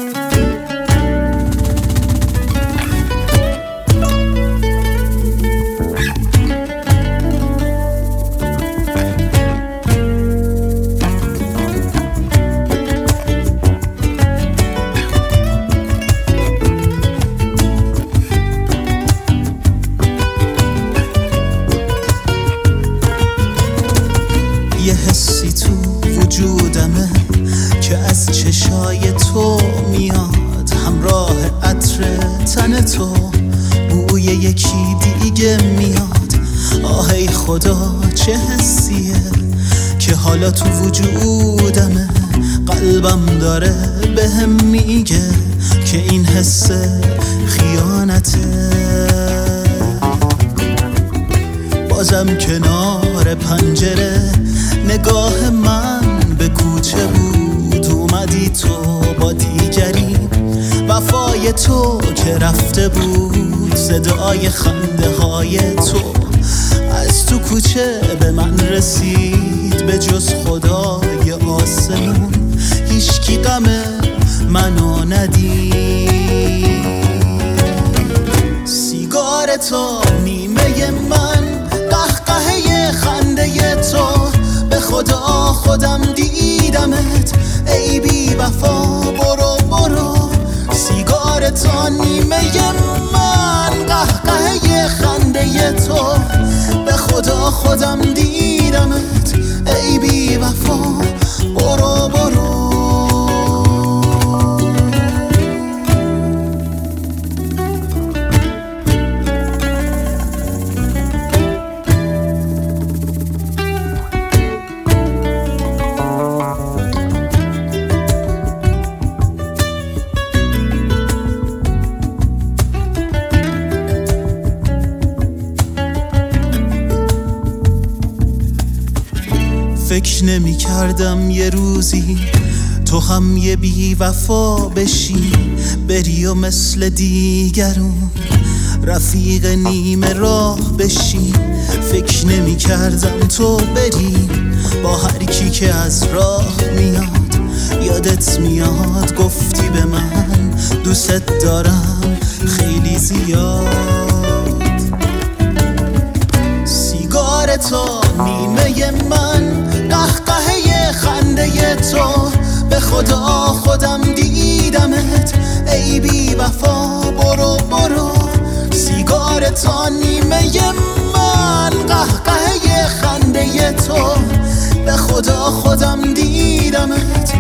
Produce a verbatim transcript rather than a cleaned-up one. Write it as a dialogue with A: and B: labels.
A: یه حسی تو وجودمه که از چشای تو میاد، همراه عطر تن تو بوی یکی دیگه میاد. آه ای خدا چه حسیه که حالا تو وجودمه، قلبم داره بهم میگه که این حس خیانته. بازم کنار پنجره نگاه من به کوچه بود، اومدی تو با دیگری، وفای تو که رفته بود، صدای خنده های تو از تو کوچه به من رسید. به جز خدای آسمون هیچکی غم منو ندید. سیگار تو نیمه من، قهقهه خنده تو، به خدا خودم دیدمت ای بی وفا. برو برو سیگار تا نیمه من، قهقهه خنده تو، به خدا خودم دیدمت ای بی وفا. برو برو فکر نمی کردم یه روزی تو هم یه بی وفا بشی، بری و مثل دیگرون رفیق نیمه راه بشی. فکر نمی کردم تو بری با هر کی که از راه میاد. یادت میاد گفتی به من دوست دارم خیلی زیاد. سیگار تو نیمه من، قهقهه خنده تو، به خدا خودم دیدمت ای بی وفا. برو برو سیگار تا نیمه من، قهقهه خنده تو، به خدا خودم دیدمت